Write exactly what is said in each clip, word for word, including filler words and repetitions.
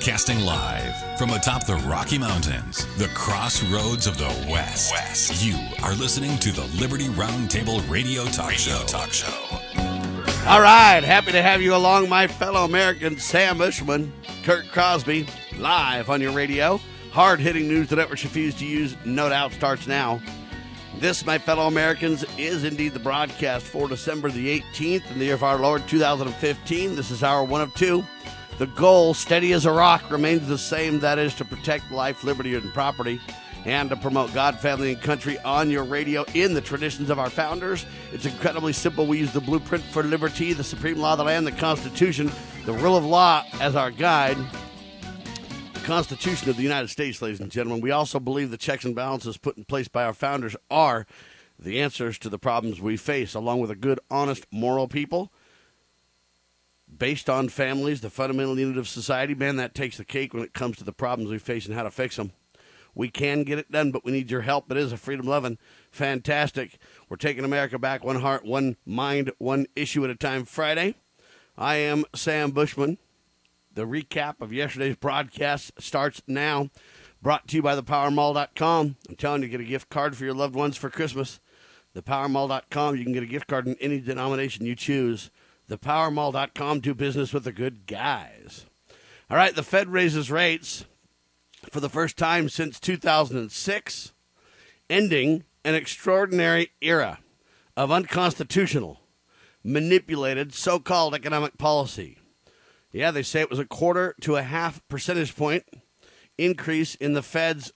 Broadcasting live from atop the Rocky Mountains, the crossroads of the West. West. You are listening to the Liberty Roundtable Radio Talk Radio Show. Talk Show. All right, happy to have you along, my fellow Americans. Sam Bushman, Kurt Crosby, live on your radio. Hard-hitting news the networks refuse to use, no doubt, starts now. This, my fellow Americans, is indeed the broadcast for December the eighteenth in the year of our Lord, two thousand fifteen. This is hour one of two. The goal, steady as a rock, remains the same. That is to protect life, liberty, and property, and to promote God, family, and country on your radio in the traditions of our founders. It's incredibly simple. We use the blueprint for liberty, the supreme law of the land, the Constitution, the rule of law as our guide. The Constitution of the United States, ladies and gentlemen. We also believe the checks and balances put in place by our founders are the answers to the problems we face, along with a good, honest, moral people based on families, the fundamental unit of society. Man, that takes the cake when it comes to the problems we face and how to fix them. We can get it done, but we need your help. It is a freedom-loving, fantastic, we're taking America back, one heart, one mind, one issue at a time Friday. I am Sam Bushman. The recap of yesterday's broadcast starts now. Brought to you by the power mall dot com. I'm telling you, get a gift card for your loved ones for Christmas. the power mall dot com. You can get a gift card in any denomination you choose. the power mall dot com. Do business with the good guys. All right, the Fed raises rates for the first time since two thousand six, ending an extraordinary era of unconstitutional, manipulated, so-called economic policy. Yeah, they say it was a quarter to a half percentage point increase in the Fed's,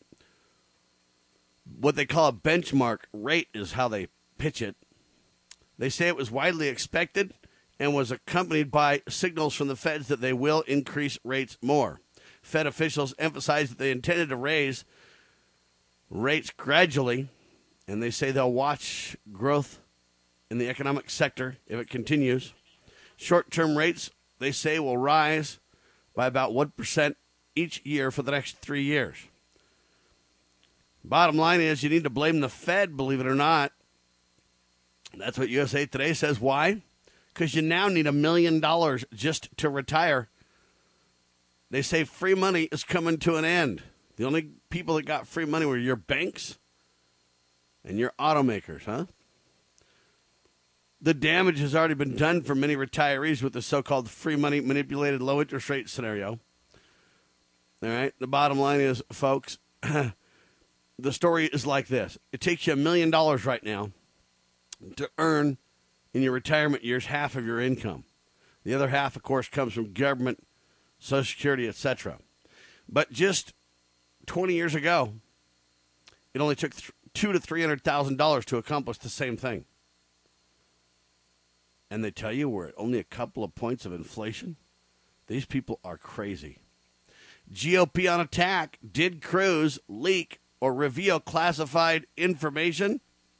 what they call a benchmark rate is how they pitch it. They say it was widely expected and was accompanied by signals from the Feds that they will increase rates more. Fed officials emphasized that they intended to raise rates gradually, and they say they'll watch growth in the economic sector if it continues. Short-term rates, they say, will rise by about one percent each year for the next three years. Bottom line is you need to blame the Fed, believe it or not. That's what U S A Today says. Why? Because you now need a million dollars just to retire. They say free money is coming to an end. The only people that got free money were your banks and your automakers, huh? The damage has already been done for many retirees with the so-called free money manipulated low interest rate scenario. All right. The bottom line is, folks, the story is like this. It takes you a million dollars right now to earn in your retirement years half of your income. The other half, of course, comes from government, Social Security, et cetera. But just twenty years ago, it only took th- two to three hundred thousand dollars to accomplish the same thing. And they tell you we're at only a couple of points of inflation. These people are crazy. G O P on attack. Did Cruz leak or reveal classified information?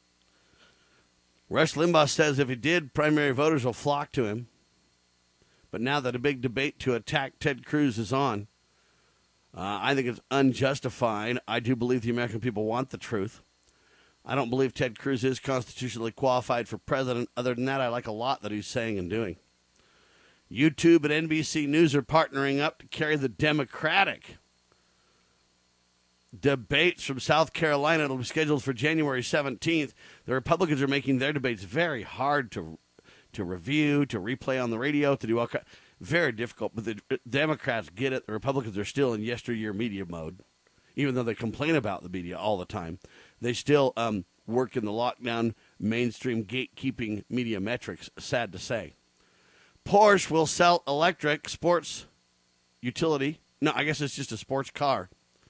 Rush Limbaugh says if he did, primary voters will flock to him. But now that a big debate to attack Ted Cruz is on, uh, I think it's unjustified. I do believe the American people want the truth. I don't believe Ted Cruz is constitutionally qualified for president. Other than that, I like a lot that he's saying and doing. YouTube and N B C News are partnering up to carry the Democratic debates from South Carolina. It'll be scheduled for January seventeenth. The Republicans are making their debates very hard to to review, to replay on the radio, to do all kinds. Very difficult. But the Democrats get it. The Republicans are still in yesteryear media mode. Even though they complain about the media all the time, they still um, work in the lockdown, mainstream gatekeeping media metrics, sad to say. Porsche will sell electric sports utility. No, I guess it's just a sports car.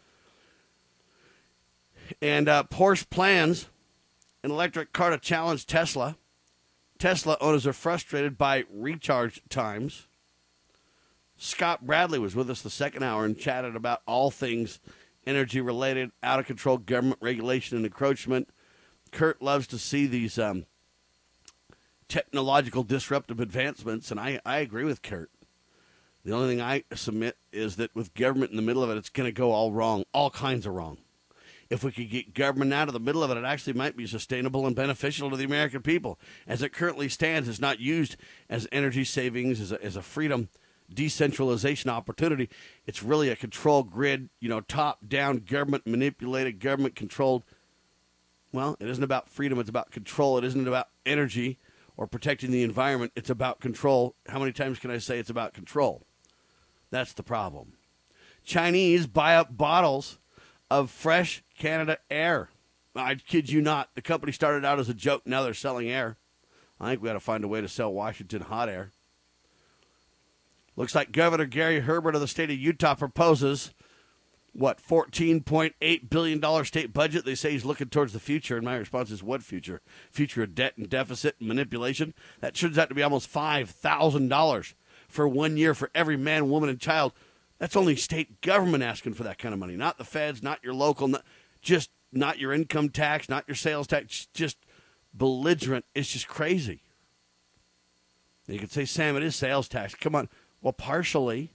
And uh, Porsche plans an electric car to challenge Tesla. Tesla owners are frustrated by recharge times. Scott Bradley was with us the second hour and chatted about all things energy-related, out-of-control government regulation and encroachment. Kurt loves to see these um, technological disruptive advancements, and I, I agree with Kurt. The only thing I submit is that with government in the middle of it, it's going to go all wrong, all kinds of wrong. If we could get government out of the middle of it, it actually might be sustainable and beneficial to the American people. As it currently stands, it's not used as energy savings, as a, as a freedom decentralization opportunity. It's really a control grid, you know, top-down, government-manipulated, government-controlled. Well, it isn't about freedom. It's about control. It isn't about energy or protecting the environment. It's about control. How many times can I say it's about control? That's the problem. Chinese buy up bottles of fresh Canada air. I kid you not. The company started out as a joke. Now they're selling air. I think we got to find a way to sell Washington hot air. Looks like Governor Gary Herbert of the state of Utah proposes, what, fourteen point eight billion dollars state budget. They say he's looking towards the future, and my response is, what future? Future of debt and deficit and manipulation? That turns out to be almost five thousand dollars for one year for every man, woman, and child. That's only state government asking for that kind of money, not the feds, not your local, not, just not your income tax, not your sales tax, just belligerent. It's just crazy. You could say, Sam, it is sales tax. Come on. Well, partially.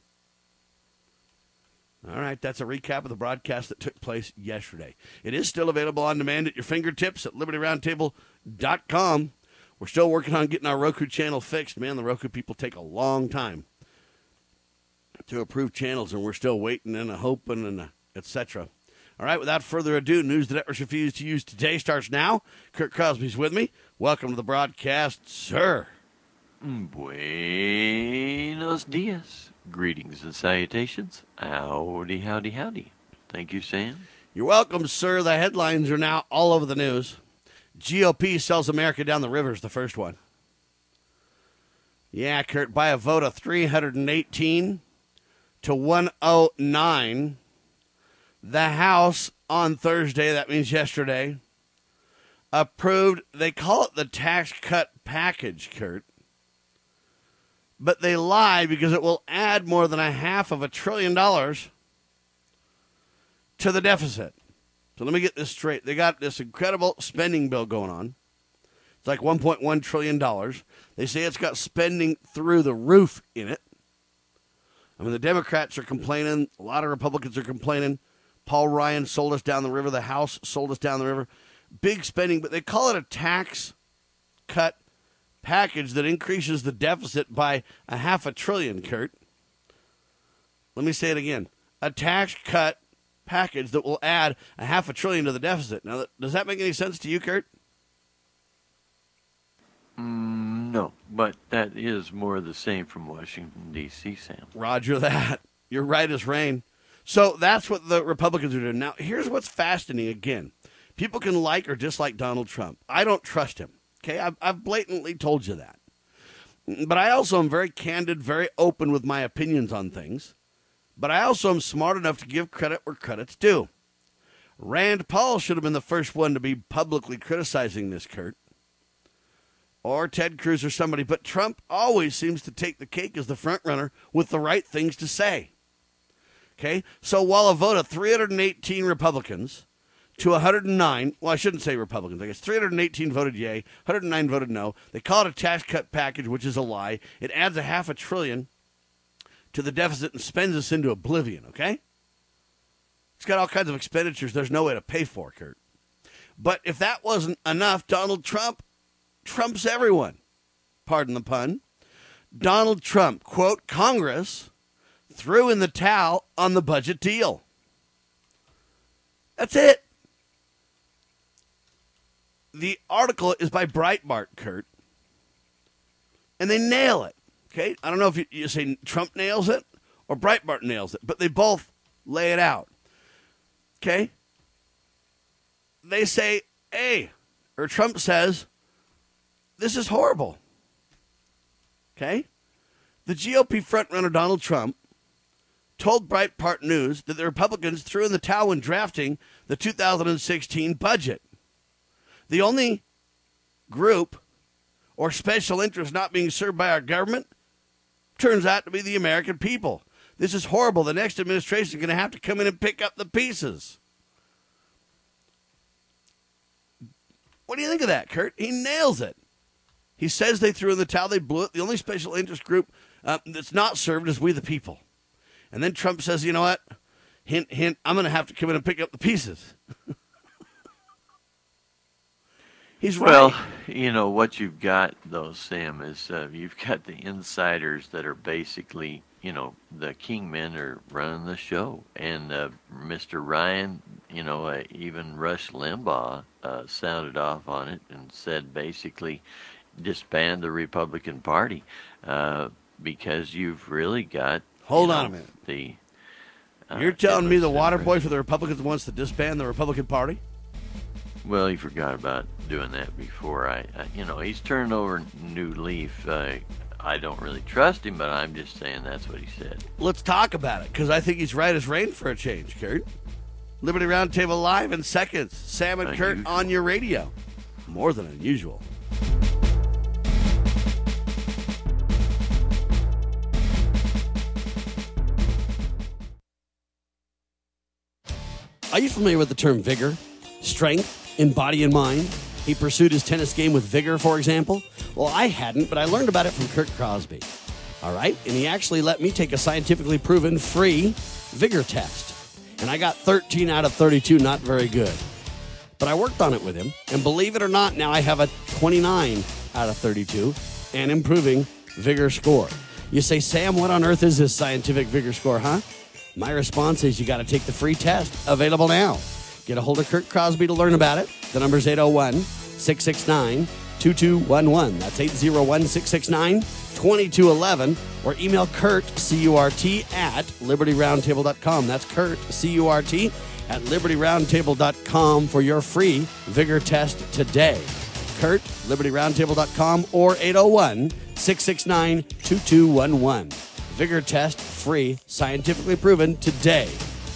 All right, that's a recap of the broadcast that took place yesterday. It is still available on demand at your fingertips at liberty roundtable dot com. We're still working on getting our Roku channel fixed. Man, the Roku people take a long time to approve channels, and we're still waiting and hoping and et cetera. All right, without further ado, news the networks refuse to use today starts now. Kurt Crosby's with me. Welcome to the broadcast, sir. Buenos dias. Greetings and salutations. Howdy, howdy, howdy. Thank you, Sam. You're welcome, sir. The headlines are now all over the news. G O P sells America down the river is the first one. Yeah, Kurt, by a vote of three hundred eighteen to one oh nine, the House on Thursday, that means yesterday, approved, they call it the tax cut package, Kurt. But they lie because it will add more than a half of a trillion dollars to the deficit. So let me get this straight. They got this incredible spending bill going on. It's like one point one trillion dollars. They say it's got spending through the roof in it. I mean, the Democrats are complaining. A lot of Republicans are complaining. Paul Ryan sold us down the river. The House sold us down the river. Big spending, but they call it a tax cut package that increases the deficit by a half a trillion, Kurt. Let me say it again. A tax cut package that will add a half a trillion to the deficit. Now, does that make any sense to you, Kurt? Mm, no, but that is more of the same from Washington, D C, Sam. Roger that. You're right as rain. So that's what the Republicans are doing. Now, here's what's fascinating again. People can like or dislike Donald Trump. I don't trust him. Okay, I've, I've blatantly told you that. But I also am very candid, very open with my opinions on things. But I also am smart enough to give credit where credit's due. Rand Paul should have been the first one to be publicly criticizing this, Kurt. Or Ted Cruz or somebody. But Trump always seems to take the cake as the front runner with the right things to say. Okay, so while a vote of three hundred eighteen Republicans to one hundred nine, well, I shouldn't say Republicans, I guess three hundred eighteen voted yay, one hundred nine voted no. They call it a tax cut package, which is a lie. It adds a half a trillion to the deficit and spends us into oblivion, okay? It's got all kinds of expenditures there's no way to pay for, Kurt. But if that wasn't enough, Donald Trump trumps everyone. Pardon the pun. Donald Trump, quote, Congress threw in the towel on the budget deal. That's it. The article is by Breitbart, Kurt, and they nail it, okay? I don't know if you, you say Trump nails it or Breitbart nails it, but they both lay it out, okay? They say, hey, or Trump says, this is horrible, okay? The G O P frontrunner Donald Trump told Breitbart News that the Republicans threw in the towel when drafting the two thousand sixteen budget. The only group or special interest not being served by our government turns out to be the American people. This is horrible. The next administration is going to have to come in and pick up the pieces. What do you think of that, Kurt? He nails it. He says they threw in the towel, they blew it. The only special interest group uh, that's not served is we the people. And then Trump says, you know what? Hint, hint, I'm going to have to come in and pick up the pieces. He's right. Well, you know, what you've got, though, Sam, is uh, you've got the insiders that are basically you know, the Kingmen are running the show. And uh, Mister Ryan, you know, uh, even Rush Limbaugh uh, sounded off on it and said basically disband the Republican Party uh, because you've really got, Hold you on know, a minute. the... Uh, You're telling me the endless water and- boy for the Republicans wants to disband the Republican Party? Well, he forgot about doing that before. I, I you know, he's turned over a new leaf. Uh, I don't really trust him, but I'm just saying that's what he said. Let's talk about it, because I think he's right as rain for a change, Kurt. Liberty Roundtable live in seconds. Sam and Kurt Unusual. on your radio. More than unusual. Are you familiar with the term vigor, strength in body and mind? He pursued his tennis game with vigor, for example. Well, I hadn't, but I learned about it from Kurt Crosby. All right? And he actually let me take a scientifically proven free vigor test. And I got thirteen out of thirty-two, not very good. But I worked on it with him, and believe it or not, now I have a twenty-nine out of thirty-two and improving vigor score. You say, Sam, what on earth is this scientific vigor score, huh? My response is you got to take the free test, available now. Get a hold of Kurt Crosby to learn about it. The number's eight oh one, six six nine, two two one one. That's eight oh one, six six nine, two two one one. Or email Kurt, C U R T, at liberty roundtable dot com. That's Kurt, C U R T, at liberty roundtable dot com for your free vigor test today. Kurt, liberty roundtable dot com, or eight oh one, six six nine, two two one one. Vigor test, free, scientifically proven today.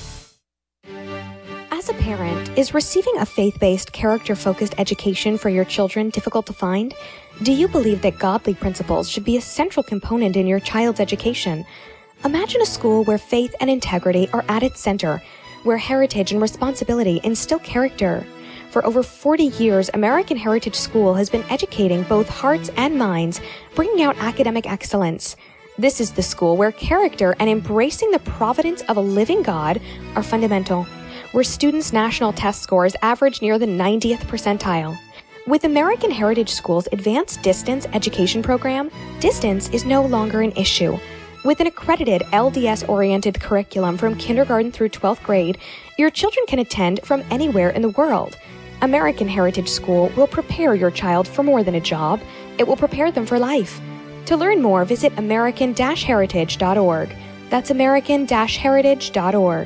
As a parent, is receiving a faith-based, character-focused education for your children difficult to find? Do you believe that godly principles should be a central component in your child's education? Imagine a school where faith and integrity are at its center, where heritage and responsibility instill character. For over forty years, American Heritage School has been educating both hearts and minds, bringing out academic excellence. This is the school where character and embracing the providence of a living God are fundamental, where students' national test scores average near the ninetieth percentile. With American Heritage School's Advanced Distance Education Program, distance is no longer an issue. With an accredited L D S-oriented curriculum from kindergarten through twelfth grade, your children can attend from anywhere in the world. American Heritage School will prepare your child for more than a job. It will prepare them for life. To learn more, visit american dash heritage dot org. That's american dash heritage dot org.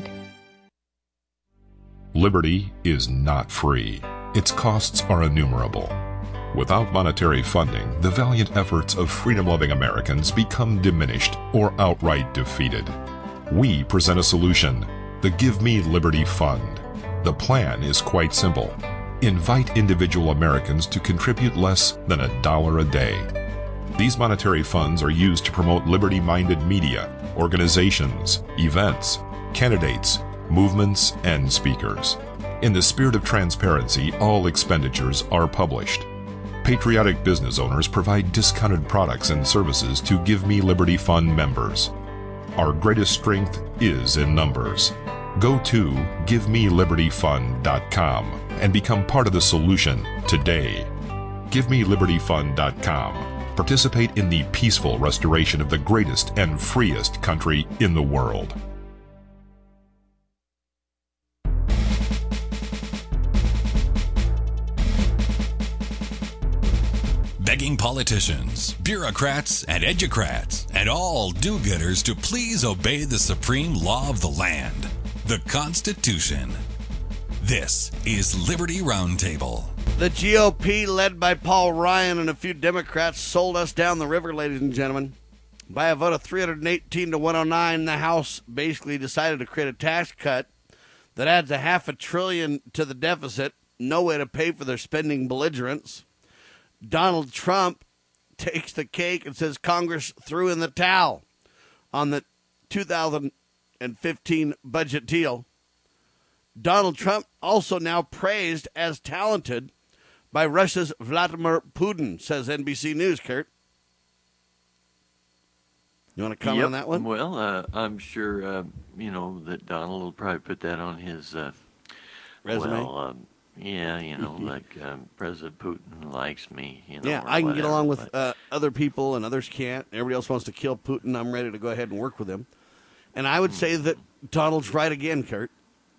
Liberty is not free. Its costs are innumerable. Without monetary funding, the valiant efforts of freedom-loving Americans become diminished or outright defeated. We present a solution, the Give Me Liberty Fund. The plan is quite simple. Invite individual Americans to contribute less than a dollar a day. These monetary funds are used to promote liberty-minded media, organizations, events, candidates, movements, and speakers. In the spirit of transparency, all expenditures are published. Patriotic business owners provide discounted products and services to Give Me Liberty Fund members. Our greatest strength is in numbers. Go to give me liberty fund dot com and become part of the solution today. give me liberty fund dot com. Participate in the peaceful restoration of the greatest and freest country in the world. Begging politicians, bureaucrats, and educrats, and all do-gooders to please obey the supreme law of the land, the Constitution. This is Liberty Roundtable. The G O P, led by Paul Ryan and a few Democrats, sold us down the river, ladies and gentlemen. By a vote of three hundred eighteen to one oh nine, the House basically decided to create a tax cut that adds a half a trillion to the deficit, no way to pay for their spending belligerents. Donald Trump takes the cake and says Congress threw in the towel on the two thousand fifteen budget deal. Donald Trump also now praised as talented by Russia's Vladimir Putin, says N B C News, Kurt. You want to comment yep. on that one? Well, uh, I'm sure, uh, you know, that Donald will probably put that on his... Uh, Resume? Well, um, Yeah, you know, like um, President Putin likes me. You know, Yeah, or I can get whatever, along with but- uh, other people and others can't. Everybody else wants to kill Putin. I'm ready to go ahead and work with him. And I would say that Donald's right again, Kurt.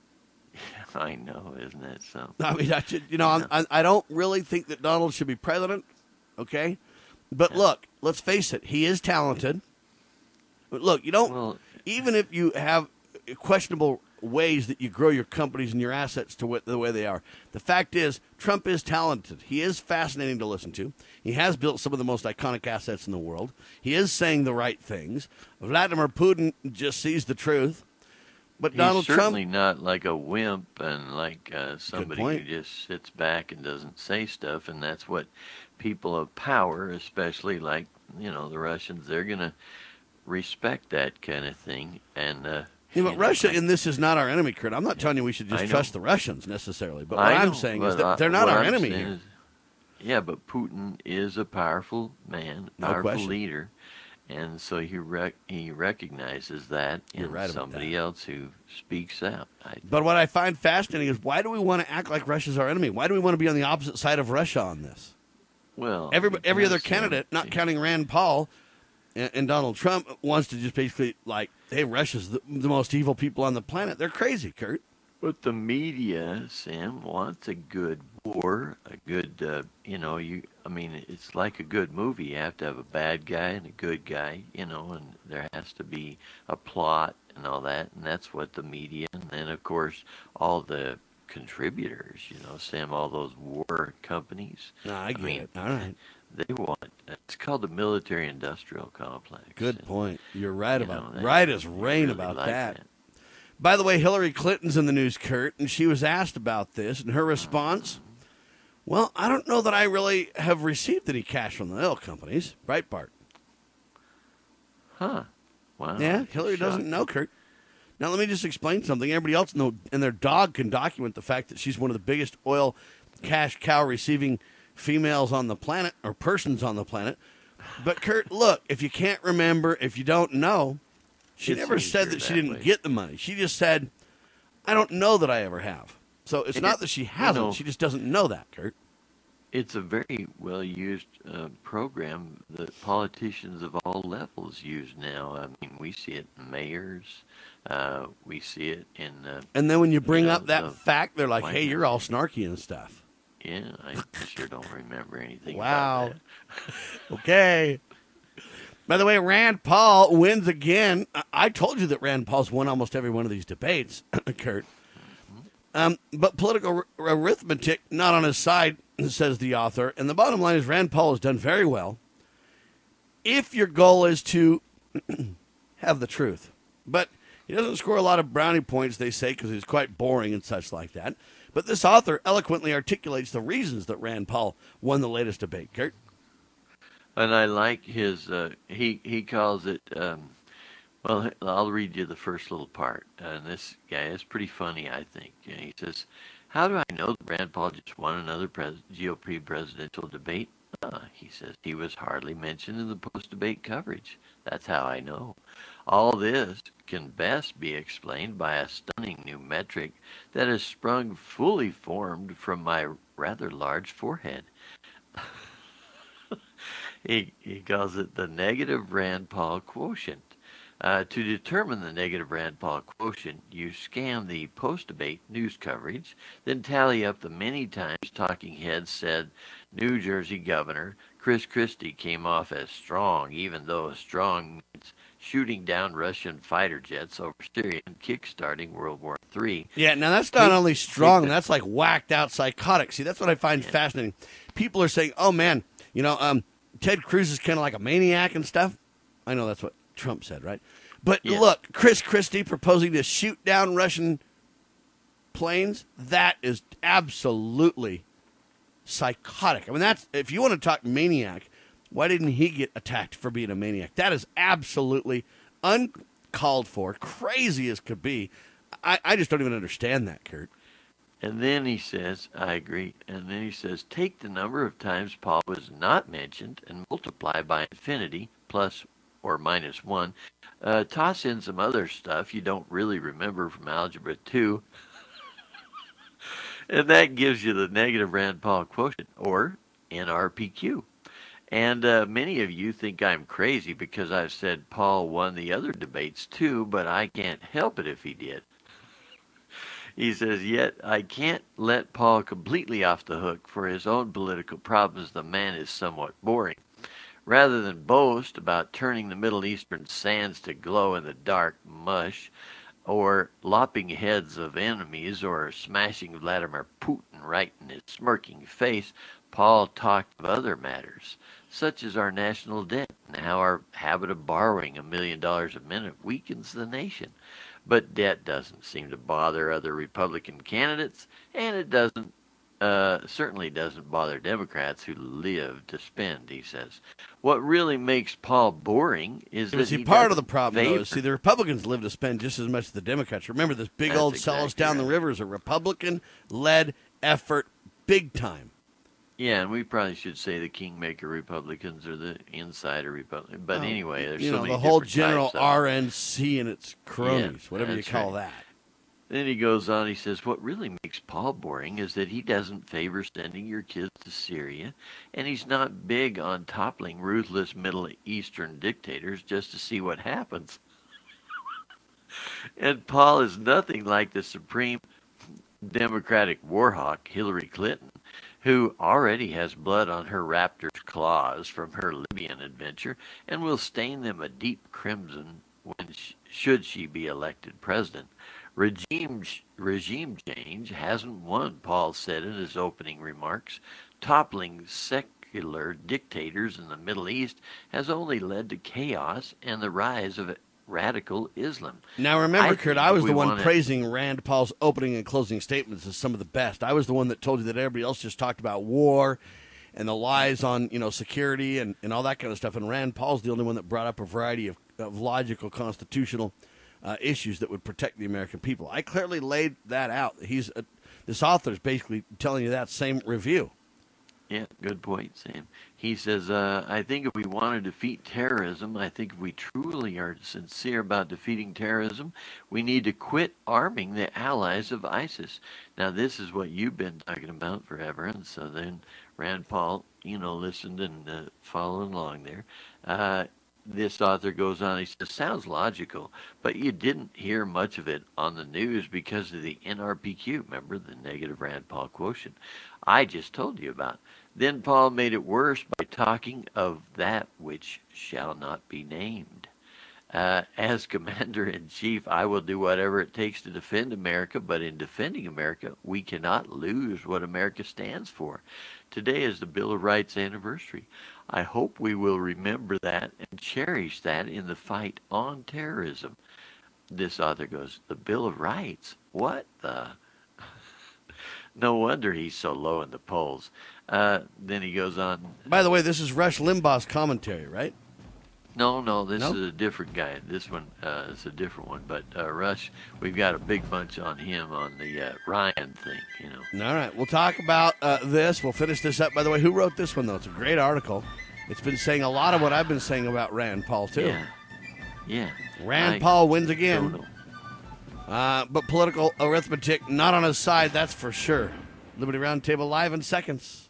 I know, isn't it something? I mean, I should, you know, I'm, I, I don't really think that Donald should be president, okay? But look, let's face it, he is talented. But look, you don't, Well- even if you have questionable ways that you grow your companies and your assets to what, the way they are, the fact is, Trump is talented. He is fascinating to listen to. He has built some of the most iconic assets in the world. He is saying the right things. Vladimir Putin just sees the truth. But He's Donald certainly Trump, not like a wimp and like uh, somebody who point. just sits back and doesn't say stuff, and that's what people of power, especially like you know the Russians, they're gonna respect that kind of thing. And uh, yeah, but you know, Russia I- in this is not our enemy, Kurt. I'm not telling you we should I just know. trust the Russians necessarily. But what I I'm know, saying but is that I- they're not what our I'm enemy saying here. is- yeah, but Putin is a powerful man, No powerful question. leader, and so he rec- he recognizes that in You're right about somebody that. else who speaks out. I, But what I find fascinating is why do we want to act like Russia's our enemy? Why do we want to be on the opposite side of Russia on this? well, Every every other because, um, candidate, not see- counting Rand Paul and, and Donald Trump, wants to just basically like, hey, Russia's the, the most evil people on the planet. They're crazy, Kurt. But the media, Sam, wants a good war, a good, uh, you know, you. I mean, it's like a good movie. You have to have a bad guy and a good guy, you know, and there has to be a plot and all that, and that's what the media, and then of course all the contributors, you know, Sam, all those war companies. No, I get mean, it. All right. They want. It's called the military-industrial complex. Good and, point. You're right you about know, they- right as they rain really about like that. By the way, Hillary Clinton's in the news, Kurt, and she was asked about this, and her response, well, I don't know that I really have received any cash from the oil companies. Breitbart. Huh? Wow. Yeah, that's Hillary doesn't shocking. know, Kurt. Now, let me just explain something. Everybody else know, and their dog can document the fact that she's one of the biggest oil cash cow receiving females on the planet, or persons on the planet. But, Kurt, look, if you can't remember, if you don't know, she It's never said easier that she that didn't way. get the money. She just said, I don't know that I ever have. So it's It- not that she hasn't. know- She just doesn't know that, Kurt. It's a very well used uh, program that politicians of all levels use now. I mean, we see it in mayors. Uh, we see it in. Uh, And then when you bring Yeah, up that the fact, they're like, White hey, House. you're all snarky and stuff. yeah, I sure don't remember anything. Wow. About that. Okay. By the way, Rand Paul wins again. I- I told you that Rand Paul's won almost every one of these debates, Kurt. Um, but political ar- arithmetic not on his side, says the author. And the bottom line is Rand Paul has done very well if your goal is to have the truth. But he doesn't score a lot of brownie points, they say, because he's quite boring and such like that. But this author eloquently articulates the reasons that Rand Paul won the latest debate, Kurt. And I like his. Uh, he he calls it. Um, well, I'll read you the first little part. And this guy is pretty funny, I think. And he says, "How do I know that Rand Paul just won another pres- G O P presidential debate?" Uh, he says he was hardly mentioned in the post-debate coverage. That's how I know. All this can best be explained by a stunning new metric that has sprung fully formed from my rather large forehead. He, he calls it the negative Rand Paul quotient. Uh, to determine the negative Rand Paul quotient, you scan the post-debate news coverage, then tally up the many times talking heads said New Jersey Governor Chris Christie came off as strong, even though strong means shooting down Russian fighter jets over Syria and kickstarting World War Three. Yeah, now that's not Take- only strong, take the- that's like whacked out psychotic. See, that's what I find fascinating. People are saying, oh man, you know, um, Ted Cruz is kind of like a maniac and stuff. I know that's what Trump said, right? But Yeah. look, Chris Christie proposing to shoot down Russian planes, that is absolutely psychotic. I mean, that's, if you want to talk maniac, why didn't he get attacked for being a maniac? That is absolutely uncalled for, crazy as could be. I, I just don't even understand that, Kurt. And then he says, I agree. And then he says, take the number of times Paul was not mentioned and multiply by infinity, plus or minus one. Uh, toss in some other stuff you don't really remember from Algebra two. And that gives you the negative Rand Paul quotient, or N R P Q. And uh, many of you think I'm crazy because I've said Paul won the other debates too, but I can't help it if he did. He says, yet I can't let Paul completely off the hook for his own political problems. The man is somewhat boring. Rather than boast about turning the Middle Eastern sands to glow in the dark mush, or lopping heads of enemies, or smashing Vladimir Putin right in his smirking face, Paul talked of other matters, such as our national debt and how our habit of borrowing a million dollars a minute weakens the nation. But debt doesn't seem to bother other Republican candidates, and it doesn't, uh, certainly doesn't bother Democrats who live to spend, he says. What really makes Paul boring is that see, he part of doesn't the problem, favor. though, is, see, the Republicans live to spend just as much as the Democrats. Remember, this big That's old sell us exactly down the right. river is a Republican-led effort, big time. Yeah, and we probably should say the Kingmaker Republicans or the Insider Republicans. But Well, anyway, there's you so know, many the whole different general types of them. R N C and its cronies, Yeah, whatever you that's call right. that. Then he goes on, he says, what really makes Paul boring is that he doesn't favor sending your kids to Syria, and he's not big on toppling ruthless Middle Eastern dictators just to see what happens. And Paul is nothing like the supreme Democratic warhawk Hillary Clinton, who already has blood on her raptor's claws from her Libyan adventure and will stain them a deep crimson when sh- should she be elected president. Regime regime change hasn't won, Paul said in his opening remarks. Toppling secular dictators in the Middle East has only led to chaos and the rise of radical Islam. Now, remember, I Kurt, think I was we the one wanna- praising Rand Paul's opening and closing statements as some of the best. I was the one that told you that everybody else just talked about war and the lies on, you know, security and, and all that kind of stuff. And Rand Paul's the only one that brought up a variety of, of logical, constitutional uh, issues that would protect the American people. I clearly laid that out. He's a, this author is basically telling you that same review. Yeah, good point, Sam. He says, uh, I think if we want to defeat terrorism, I think if we truly are sincere about defeating terrorism, we need to quit arming the allies of ISIS. Now, this is what you've been talking about forever, and so then Rand Paul, you know, listened and uh, followed along there. Uh, this author goes on, he says, sounds logical, but you didn't hear much of it on the news because of the N R P Q, remember, the negative Rand Paul quotient I just told you about. Then Paul made it worse by talking of that which shall not be named. Uh, as Commander-in-Chief, I will do whatever it takes to defend America, but in defending America, we cannot lose what America stands for. Today is the Bill of Rights anniversary. I hope we will remember that and cherish that in the fight on terrorism. This author goes, the Bill of Rights? What the... No wonder he's so low in the polls. Uh, then he goes on. By the way, this is Rush Limbaugh's commentary, right? No, no, this No? is a different guy. This one uh, is a different one. But uh, Rush, we've got a big bunch on him on the uh, Ryan thing, you know. All right, we'll talk about uh, this. We'll finish this up. By the way, who wrote this one, though? It's a great article. It's been saying a lot of what I've been saying about Rand Paul, too. Yeah, yeah. Rand I Paul wins don't again. know. Uh, but political arithmetic not on his side, that's for sure. Liberty Roundtable live in seconds.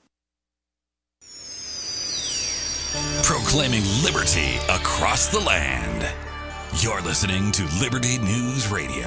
Proclaiming liberty across the land. You're listening to Liberty News Radio.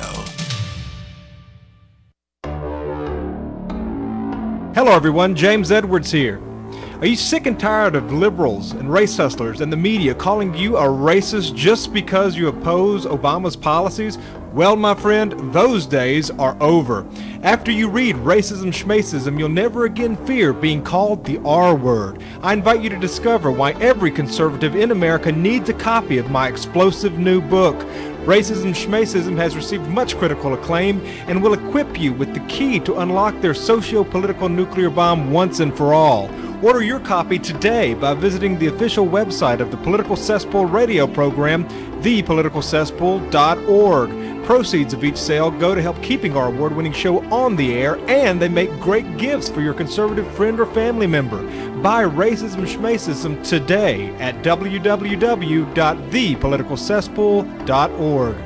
Hello, everyone. James Edwards here. Are you sick and tired of liberals and race hustlers and the media calling you a racist just because you oppose Obama's policies? Well, my friend, those days are over. After you read Racism Schmacism, you'll never again fear being called the R word. I invite you to discover why every conservative in America needs a copy of my explosive new book. Racism Schmacism has received much critical acclaim and will equip you with the key to unlock their socio-political nuclear bomb once and for all. Order your copy today by visiting the official website of the Political Cesspool radio program, the political cesspool dot org. Proceeds of each sale go to help keeping our award-winning show on the air, and they make great gifts for your conservative friend or family member. Buy Racism Schmacism today at w w w dot the political cesspool dot org.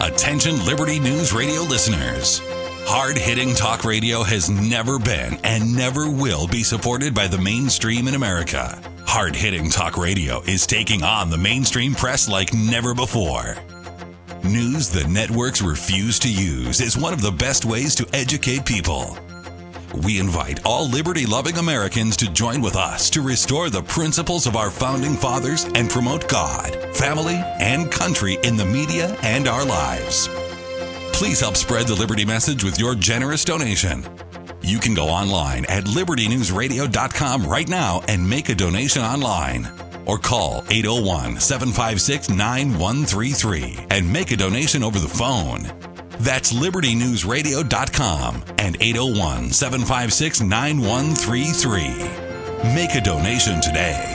Attention Liberty News Radio listeners. Hard-hitting talk radio has never been and never will be supported by the mainstream in America. Hard-hitting talk radio is taking on the mainstream press like never before. News the networks refuse to use is one of the best ways to educate people. We invite all liberty-loving Americans to join with us to restore the principles of our founding fathers and promote God, family, and country in the media and our lives. Please help spread the Liberty message with your generous donation. You can go online at liberty news radio dot com right now and make a donation online. Or call eight oh one, seven five six, nine one three three and make a donation over the phone. That's liberty news radio dot com and eight oh one, seven five six, nine one three three. Make a donation today.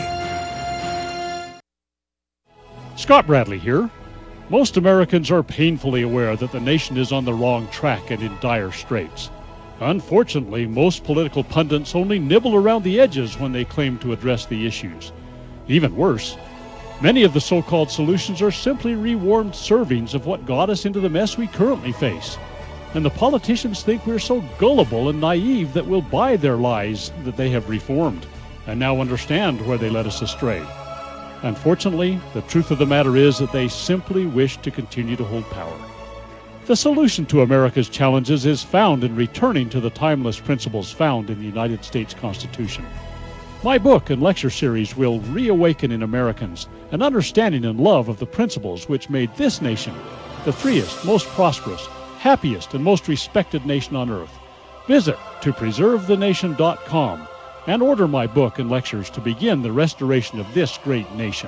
Scott Bradley here. Most Americans are painfully aware that the nation is on the wrong track and in dire straits. Unfortunately, most political pundits only nibble around the edges when they claim to address the issues. Even worse, many of the so-called solutions are simply rewarmed servings of what got us into the mess we currently face. And the politicians think we're so gullible and naive that we'll buy their lies that they have reformed and now understand where they led us astray. Unfortunately, the truth of the matter is that they simply wish to continue to hold power. The solution to America's challenges is found in returning to the timeless principles found in the United States Constitution. My book and lecture series will reawaken in Americans an understanding and love of the principles which made this nation the freest, most prosperous, happiest, and most respected nation on earth. Visit to preserve the nation dot com and order my book and lectures to begin the restoration of this great nation.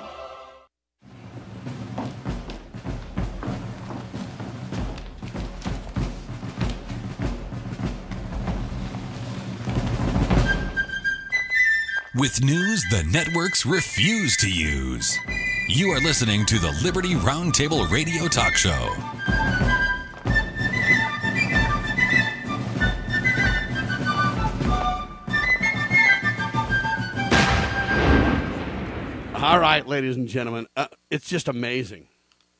With news the networks refuse to use. You are listening to the Liberty Roundtable Radio Talk Show. All right, ladies and gentlemen, uh, it's just amazing.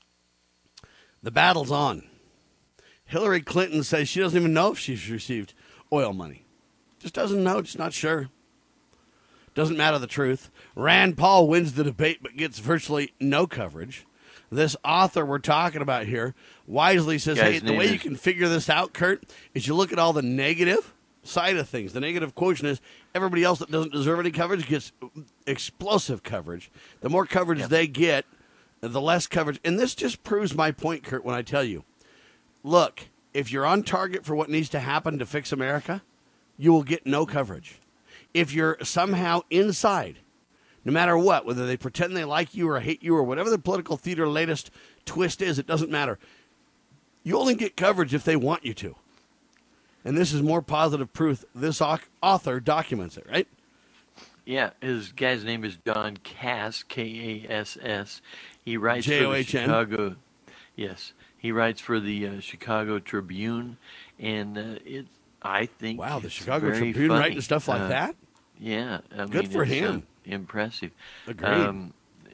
The battle's on. Hillary Clinton says she doesn't even know if she's received oil money. Just doesn't know, just not sure. Doesn't matter the truth. Rand Paul wins the debate but gets virtually no coverage. This author we're talking about here wisely says, hey, the way you can figure this out, Kurt, is you look at all the negative side of things. The negative quotient is everybody else that doesn't deserve any coverage gets explosive coverage. The more coverage yep. they get, the less coverage. And this just proves my point, Kurt, when I tell you, look, if you're on target for what needs to happen to fix America, you will get no coverage. If you're somehow inside, no matter what, whether they pretend they like you or hate you or whatever the political theater latest twist is, it doesn't matter. You only get coverage if they want you to. And this is more positive proof. This author documents it, right? Yeah, his guy's name is John Kass, K A S S. He writes J O for the H N Chicago. Yes, he writes for the uh, Chicago Tribune, and uh, it's. I think wow, the it's Chicago very Tribune funny. writing stuff like uh, that. Yeah, I good mean, for it's, him. Uh, impressive. Agreed. Um,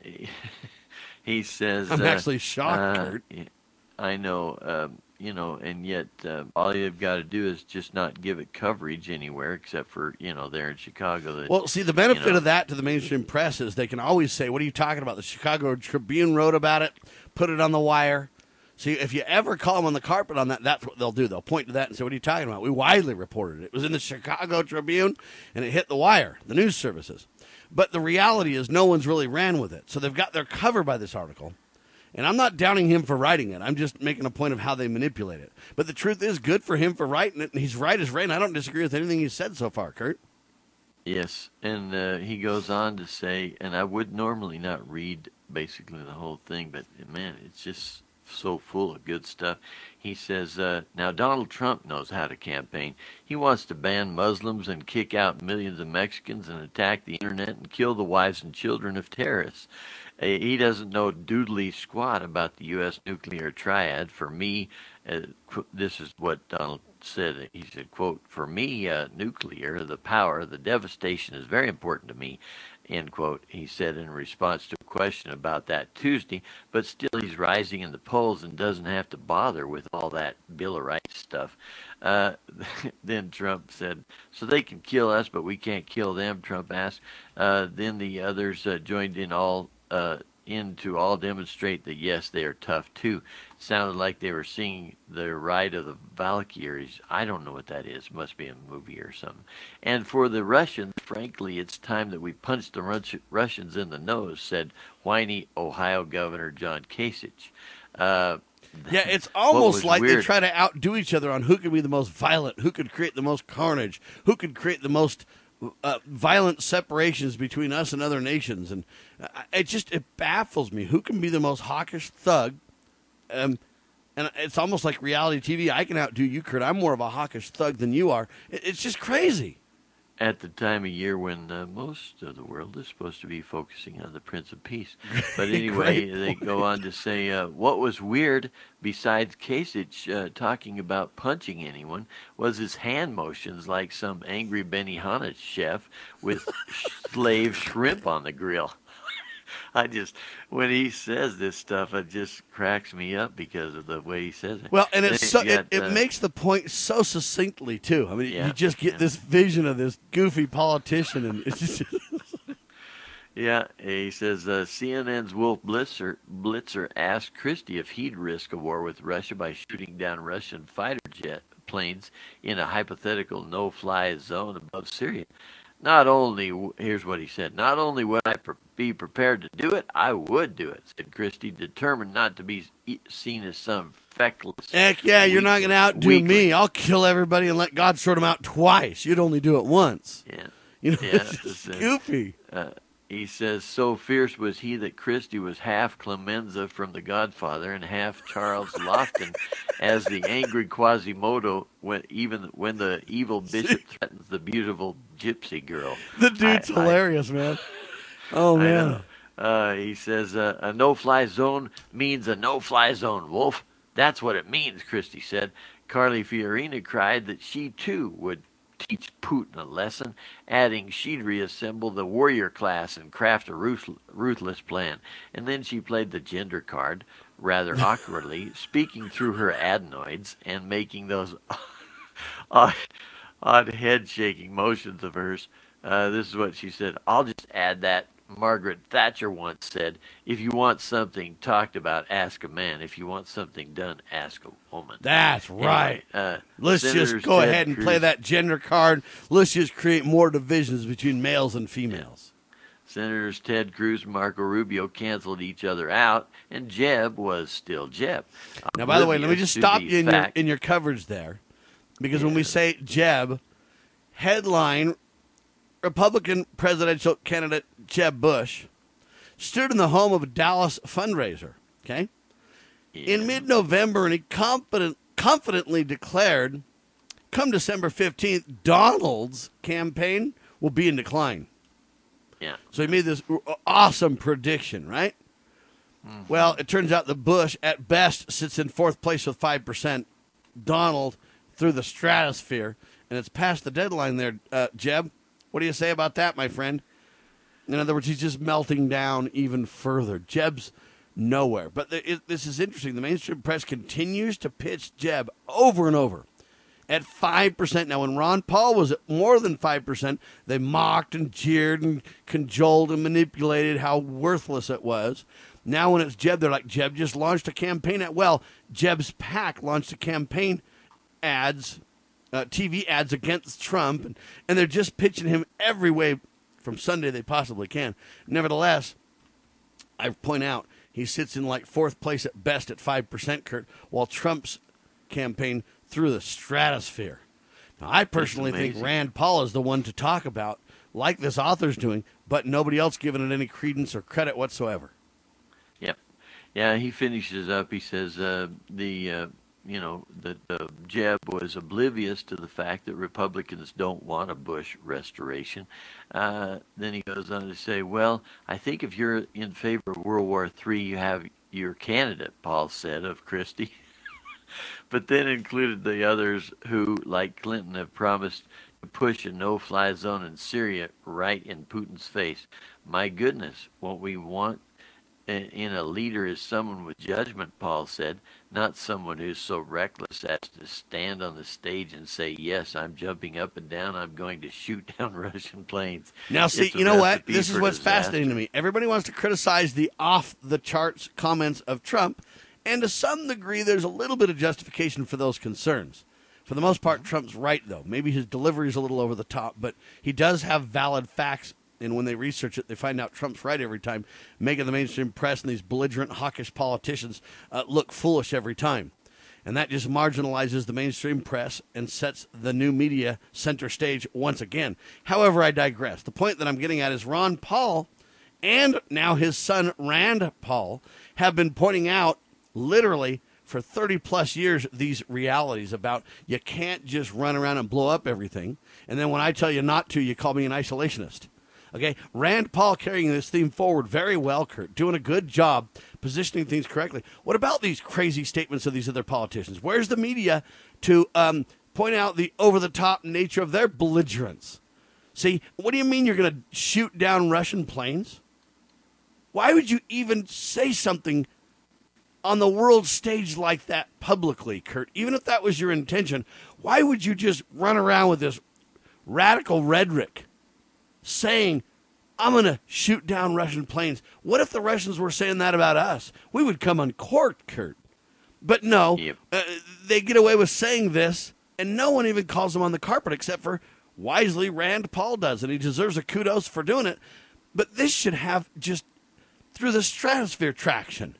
he says, "I'm uh, actually shocked, uh, Kurt." I know, um, you know, and yet uh, all you've got to do is just not give it coverage anywhere, except for you know there in Chicago. That, well, see, the benefit you know, of that to the mainstream press is they can always say, "What are you talking about?" The Chicago Tribune wrote about it, put it on the wire. See, if you ever call them on the carpet on that, that's what they'll do. They'll point to that and say, what are you talking about? We widely reported it. It was in the Chicago Tribune, and it hit the wire, the news services. But the reality is no one's really ran with it. So they've got their cover by this article. And I'm not downing him for writing it. I'm just making a point of how they manipulate it. But the truth is good for him for writing it, and he's right as rain. I don't disagree with anything he's said so far, Kurt. Yes, and uh, he goes on to say, and I would normally not read basically the whole thing, but man, it's just so full of good stuff. He says, uh, now Donald Trump knows how to campaign. He wants to ban Muslims and kick out millions of Mexicans and attack the internet and kill the wives and children of terrorists. Uh, he doesn't know doodly squat about the U S nuclear triad. For me, uh, qu- this is what Donald said. He said, quote, for me, uh, nuclear, the power, the devastation is very important to me. end quote, he said in response to a question about that Tuesday, but still he's rising in the polls and doesn't have to bother with all that Bill of Rights stuff. Uh, then Trump said, so they can kill us, but we can't kill them, Trump asked. Uh, then the others uh, joined in all uh, in to all demonstrate that, yes, they are tough, too. Sounded like they were singing the Ride of the Valkyries. I don't know what that is. Must be a movie or something. And for the Russians, frankly, it's time that we punch the Rus- Russians in the nose, said whiny Ohio Governor John Kasich. Uh, yeah, it's almost like weird, they try to outdo each other on who can be the most violent, who could create the most carnage, who could create the most uh, violent separations between us and other nations. And uh, it just it baffles me. Who can be the most hawkish thug? Um, and it's almost like reality T V. I can outdo you, Kurt. I'm more of a hawkish thug than you are. It's just crazy. At the time of year when uh, most of the world is supposed to be focusing on the Prince of Peace. But anyway, they go on to say, uh, what was weird, besides Kasich uh, talking about punching anyone, was his hand motions like some angry Benihana chef with slave shrimp on the grill. I just, when he says this stuff, it just cracks me up because of the way he says it. Well, and it's so, got, it, it uh, makes the point so succinctly, too. I mean, yeah, you just get yeah. this vision of this goofy politician, and it's just... Yeah, he says, uh, C N N's Wolf Blitzer, Blitzer asked Christie if he'd risk a war with Russia by shooting down Russian fighter jet planes in a hypothetical no-fly zone above Syria. Not only, here's what he said, not only would I pre- be prepared to do it, I would do it, said Christie, determined not to be seen as some feckless. Heck yeah, you're not going to outdo weakling. me. I'll kill everybody and let God sort them out twice. You'd only do it once. Yeah. You know, Yeah, it's just it's, uh, goofy. Uh, he says, so fierce was he that Christie was half Clemenza from The Godfather and half Charles Lofton as the angry Quasimodo, when, even when the evil bishop threatens the beautiful gypsy girl. The dude's I, hilarious, I, man. Oh, I man. know. Uh, he says, uh, a no-fly zone means a no-fly zone, Wolf. That's what it means, Christie said. Carly Fiorina cried that she, too, would teach Putin a lesson, adding she'd reassemble the warrior class and craft a ruth- ruthless plan. And then she played the gender card, rather awkwardly, speaking through her adenoids and making those odd, odd head-shaking motions of hers. Uh, this is what she said. I'll just add that Margaret Thatcher once said, if you want something talked about, ask a man. If you want something done, ask a woman. That's right. Anyway, uh, Let's Senators just go Ted ahead and Cruz, play that gender card. Let's just create more divisions between males and females. Senators Ted Cruz and Marco Rubio canceled each other out, and Jeb was still Jeb. Now, by the way, let me Oblivious just to stop the you in your, fact- in your coverage there. Because Yeah. when we say Jeb, headline, Republican presidential candidate Jeb Bush stood in the home of a Dallas fundraiser, okay? Yeah. In mid-November, and he confident, confidently declared, come December fifteenth, Donald's campaign will be in decline. Yeah. So he made this awesome prediction, right? Mm-hmm. Well, it turns out that Bush, at best, sits in fourth place with five percent. Donald through the stratosphere, and it's past the deadline there, uh, Jeb. What do you say about that, my friend? In other words, he's just melting down even further. Jeb's nowhere. But the, it, this is interesting. The mainstream press continues to pitch Jeb over and over at five percent. Now, when Ron Paul was at more than five percent, they mocked and jeered and cajoled and manipulated how worthless it was. Now, when it's Jeb, they're like, Jeb just launched a campaign at, well, Jeb's PAC launched a campaign ads, uh, T V ads against Trump, and, and they're just pitching him every way from Sunday they possibly can. Nevertheless, I point out, he sits in like fourth place at best at five percent, Kurt, while Trump's campaign through the stratosphere. Now, I personally think Rand Paul is the one to talk about, like this author's doing, but nobody else giving it any credence or credit whatsoever. Yep. Yeah, he finishes up. He says uh, the, uh, you know, that uh, Jeb was oblivious to the fact that Republicans don't want a Bush restoration. Uh, then he goes on to say, well, I think if you're in favor of World War Three, you have your candidate, Paul said of Christie. But then included the others who, like Clinton, have promised to push a no-fly zone in Syria right in Putin's face. my goodness, what we want in a leader is someone with judgment, Paul said, not someone who's so reckless as to stand on the stage and say, yes, I'm jumping up and down, I'm going to shoot down Russian planes. Now, see, you know what? This is what's fascinating to me. Everybody wants to criticize the off-the-charts comments of Trump, and to some degree, there's a little bit of justification for those concerns. For the most part, Trump's right, though. Maybe his delivery is a little over the top, but he does have valid facts. And when they research it, they find out Trump's right every time, making the mainstream press and these belligerent, hawkish politicians uh, look foolish every time. And that just marginalizes the mainstream press and sets the new media center stage once again. However, I digress. The point that I'm getting at is Ron Paul and now his son Rand Paul have been pointing out literally for thirty plus years these realities about you can't just run around and blow up everything. And then when I tell you not to, you call me an isolationist. Okay, Rand Paul carrying this theme forward very well, Kurt, doing a good job positioning things correctly. What about these crazy statements of these other politicians? Where's the media to um, point out the over-the-top nature of their belligerence? See, what do you mean you're going to shoot down Russian planes? Why would you even say something on the world stage like that publicly, Kurt? Even if that was your intention, why would you just run around with this radical rhetoric? Saying, I'm going to shoot down Russian planes. What if the Russians were saying that about us? We would come uncorked, Kurt. But no, yep. uh, they get away with saying this, and no one even calls them on the carpet except for wisely Rand Paul does, and he deserves a kudos for doing it. But this should have just through the stratosphere traction.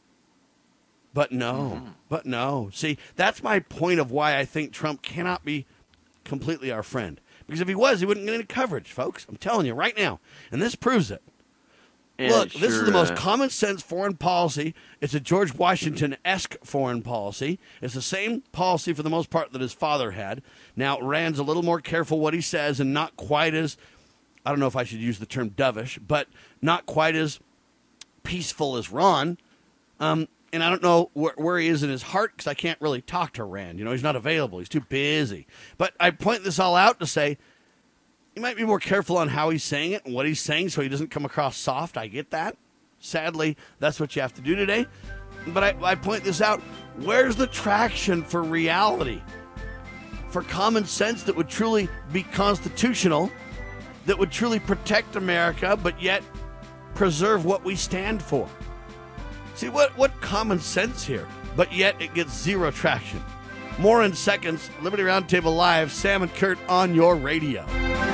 But no, mm-hmm. but no. See, that's my point of why I think Trump cannot be completely our friend. Because if he was, he wouldn't get any coverage, folks. I'm telling you right now. And this proves it. Yeah, Look, sure, this is the most uh, common sense foreign policy. It's a George Washington-esque foreign policy. It's the same policy for the most part that his father had. Now, Rand's a little more careful what he says and not quite as, I don't know if I should use the term dovish, but not quite as peaceful as Ron. Um, and I don't know where, where he is in his heart because I can't really talk to Rand. You know, he's not available. He's too busy. But I point this all out to say he might be more careful on how he's saying it and what he's saying so he doesn't come across soft. I get that. Sadly, that's what you have to do today. But I, I point this out. Where's the traction for reality? For common sense that would truly be constitutional, that would truly protect America, but yet preserve what we stand for? See, what, what common sense here? But yet it gets zero traction. More in seconds. Liberty Roundtable Live. Sam and Kurt on your radio.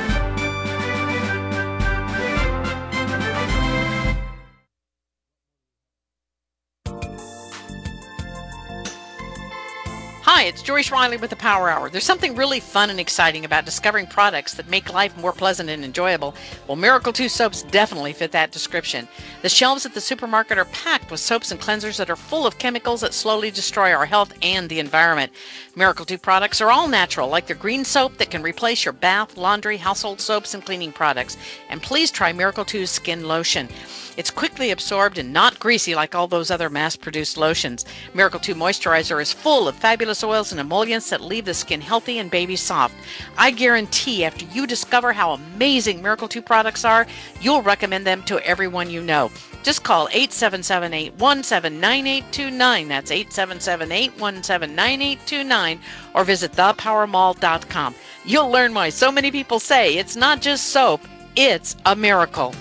Hi, it's Joyce Riley with the Power Hour. There's something really fun and exciting about discovering products that make life more pleasant and enjoyable. Well, Miracle two soaps definitely fit that description. The shelves at the supermarket are packed with soaps and cleansers that are full of chemicals that slowly destroy our health and the environment. Miracle two products are all natural, like their green soap that can replace your bath, laundry, household soaps, and cleaning products. And please try Miracle two's skin lotion. It's quickly absorbed and not greasy like all those other mass-produced lotions. Miracle two Moisturizer is full of fabulous oils and emollients that leave the skin healthy and baby soft. I guarantee after you discover how amazing Miracle two products are, you'll recommend them to everyone you know. Just call eight seven seven, eight one seven, nine eight two nine. That's eight seven seven, eight one seven, nine eight two nine. Or visit the power mall dot com. You'll learn why so many people say it's not just soap, it's a miracle.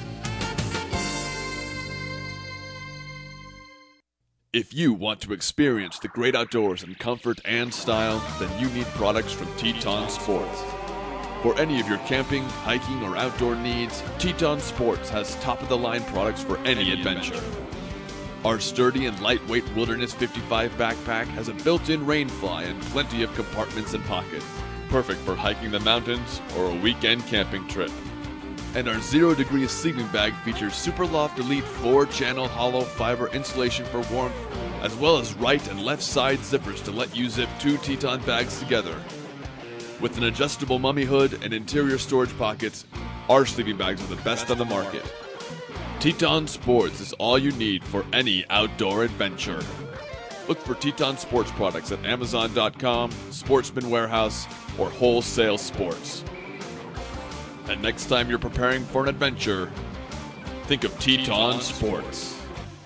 If you want to experience the great outdoors in comfort and style, then you need products from Teton Sports. For any of your camping, hiking, or outdoor needs, Teton Sports has top-of-the-line products for any adventure. Our sturdy and lightweight Wilderness fifty-five backpack has a built-in rainfly and plenty of compartments and pockets, perfect for hiking the mountains or a weekend camping trip. And our Zero Degree sleeping bag features Superloft Elite four-channel hollow fiber insulation for warmth, as well as right and left side zippers to let you zip two Teton bags together. With an adjustable mummy hood and interior storage pockets, our sleeping bags are the best on the market. Teton Sports is all you need for any outdoor adventure. Look for Teton Sports products at amazon dot com, Sportsman Warehouse, or Wholesale Sports. And next time you're preparing for an adventure, think of Teton Sports.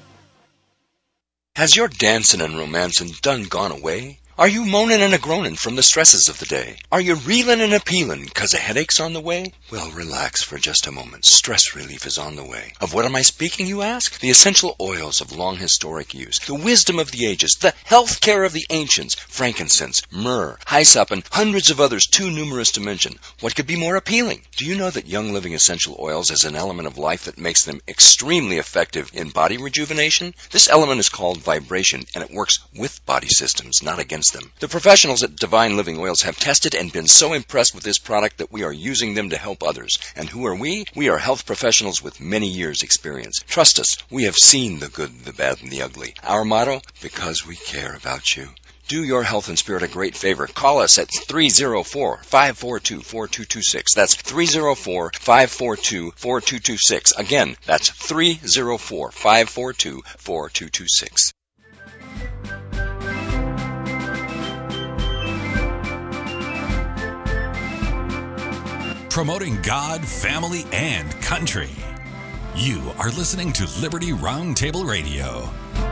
Has your dancing and romancing done gone away? Are you moaning and a-groaning from the stresses of the day? Are you reeling and appealing 'cause a headache's on the way? Well, relax for just a moment. Stress relief is on the way. Of what am I speaking, you ask? The essential oils of long historic use, the wisdom of the ages, the health care of the ancients, frankincense, myrrh, hyssop, and hundreds of others too numerous to mention. What could be more appealing? Do you know that Young Living essential oils is an element of life that makes them extremely effective in body rejuvenation? This element is called vibration, and it works with body systems, not against them. The professionals at Divine Living Oils have tested and been so impressed with this product that we are using them to help others. And who are we? We are health professionals with many years' experience. Trust us, we have seen the good, the bad, and the ugly. Our motto? Because we care about you. Do your health and spirit a great favor. Call us at three oh four, five four two, four two two six. That's three oh four, five four two, four two two six. Again, that's three oh four, five four two, four two two six. Promoting God, family, and country. You are listening to Liberty Roundtable Radio.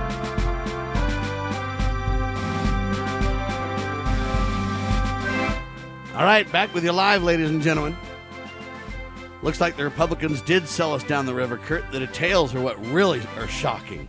All right, back with you live, ladies and gentlemen. Looks like the Republicans did sell us down the river, Kurt. The details are what really are shocking.